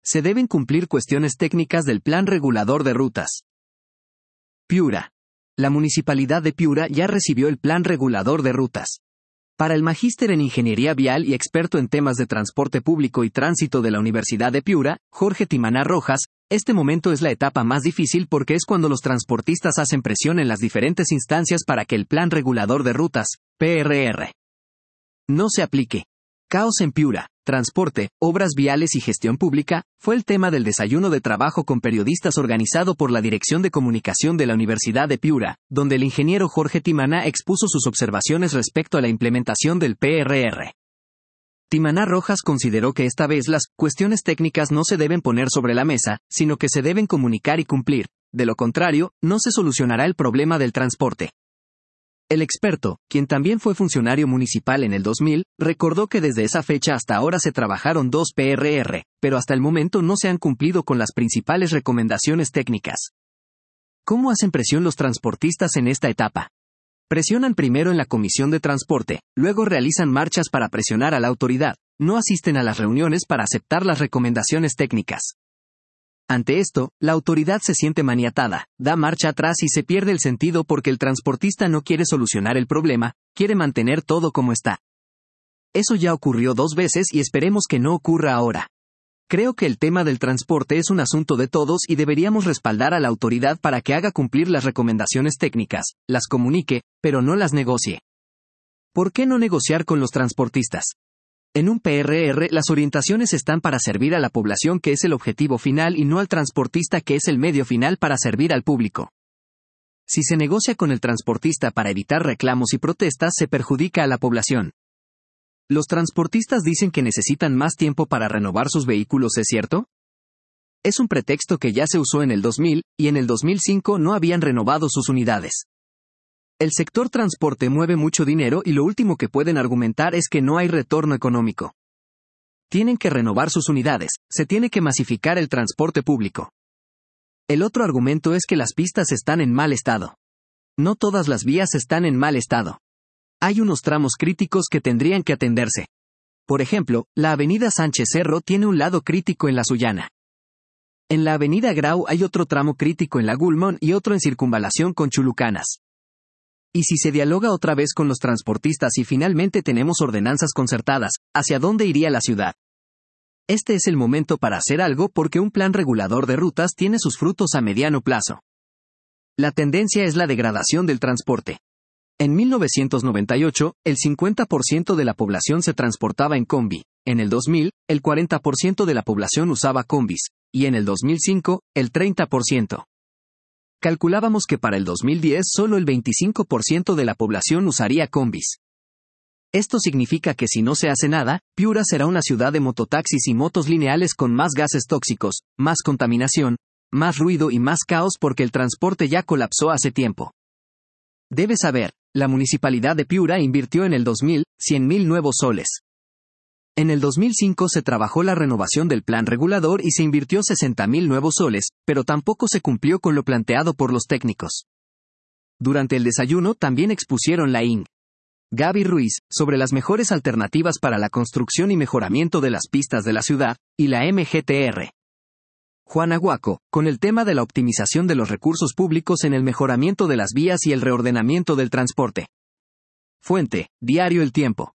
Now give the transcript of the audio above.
Se deben cumplir cuestiones técnicas del Plan Regulador de Rutas. Piura. La Municipalidad de Piura ya recibió el Plan Regulador de Rutas. Para el magíster en Ingeniería Vial y experto en temas de transporte público y tránsito de la Universidad de Piura, Jorge Timaná Rojas, este momento es la etapa más difícil porque es cuando los transportistas hacen presión en las diferentes instancias para que el Plan Regulador de Rutas, PRR, no se aplique. Caos en Piura, transporte, obras viales y gestión pública, fue el tema del desayuno de trabajo con periodistas organizado por la Dirección de Comunicación de la Universidad de Piura, donde el ingeniero Jorge Timaná expuso sus observaciones respecto a la implementación del PRR. Timaná Rojas consideró que esta vez las cuestiones técnicas no se deben poner sobre la mesa, sino que se deben comunicar y cumplir. De lo contrario, no se solucionará el problema del transporte. El experto, quien también fue funcionario municipal en el 2000, recordó que desde esa fecha hasta ahora se trabajaron 2 PRR, pero hasta el momento no se han cumplido con las principales recomendaciones técnicas. ¿Cómo hacen presión los transportistas en esta etapa? Presionan primero en la Comisión de Transporte, luego realizan marchas para presionar a la autoridad, no asisten a las reuniones para aceptar las recomendaciones técnicas. Ante esto, la autoridad se siente maniatada, da marcha atrás y se pierde el sentido porque el transportista no quiere solucionar el problema, quiere mantener todo como está. Eso ya ocurrió 2 veces y esperemos que no ocurra ahora. Creo que el tema del transporte es un asunto de todos y deberíamos respaldar a la autoridad para que haga cumplir las recomendaciones técnicas, las comunique, pero no las negocie. ¿Por qué no negociar con los transportistas? En un PRR las orientaciones están para servir a la población que es el objetivo final y no al transportista que es el medio final para servir al público. Si se negocia con el transportista para evitar reclamos y protestas se perjudica a la población. Los transportistas dicen que necesitan más tiempo para renovar sus vehículos, ¿es cierto? Es un pretexto que ya se usó en el 2000, y en el 2005 no habían renovado sus unidades. El sector transporte mueve mucho dinero y lo último que pueden argumentar es que no hay retorno económico. Tienen que renovar sus unidades, se tiene que masificar el transporte público. El otro argumento es que las pistas están en mal estado. No todas las vías están en mal estado. Hay unos tramos críticos que tendrían que atenderse. Por ejemplo, la avenida Sánchez Cerro tiene un lado crítico en la Sullana. En la avenida Grau hay otro tramo crítico en la Gulmón y otro en circunvalación con Chulucanas. Y si se dialoga otra vez con los transportistas y finalmente tenemos ordenanzas concertadas, ¿hacia dónde iría la ciudad? Este es el momento para hacer algo porque un plan regulador de rutas tiene sus frutos a mediano plazo. La tendencia es la degradación del transporte. En 1998, el 50% de la población se transportaba en combi, en el 2000, el 40% de la población usaba combis, y en el 2005, el 30%. Calculábamos que para el 2010 solo el 25% de la población usaría combis. Esto significa que si no se hace nada, Piura será una ciudad de mototaxis y motos lineales con más gases tóxicos, más contaminación, más ruido y más caos porque el transporte ya colapsó hace tiempo. Debes saber, la Municipalidad de Piura invirtió en el 2000, 100.000 nuevos soles. En el 2005 se trabajó la renovación del plan regulador y se invirtió 60.000 nuevos soles, pero tampoco se cumplió con lo planteado por los técnicos. Durante el desayuno también expusieron la Ing. Gaby Ruiz, sobre las mejores alternativas para la construcción y mejoramiento de las pistas de la ciudad, y la MGTR. Juan Aguaco, con el tema de la optimización de los recursos públicos en el mejoramiento de las vías y el reordenamiento del transporte. Fuente, Diario El Tiempo.